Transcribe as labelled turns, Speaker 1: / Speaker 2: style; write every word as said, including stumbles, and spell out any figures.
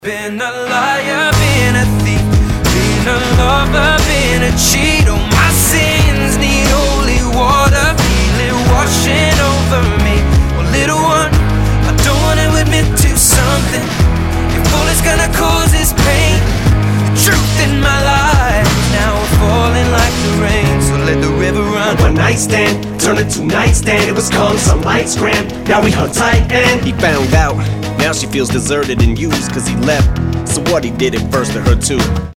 Speaker 1: Been a liar, been a thief, been a lover, been a cheat. Oh, my sins need holy water, feel it washing over me. Oh, little one, I don't wanna admit to something. If all it's gonna cause is pain, the truth in my life now we're falling like the rain. So let the river run.
Speaker 2: One night stand turned into nightstand. It was calm, some lights grand. Now we hung tight and
Speaker 3: he found out. Now she feels deserted and used cause he left. So what, he did it first to her too.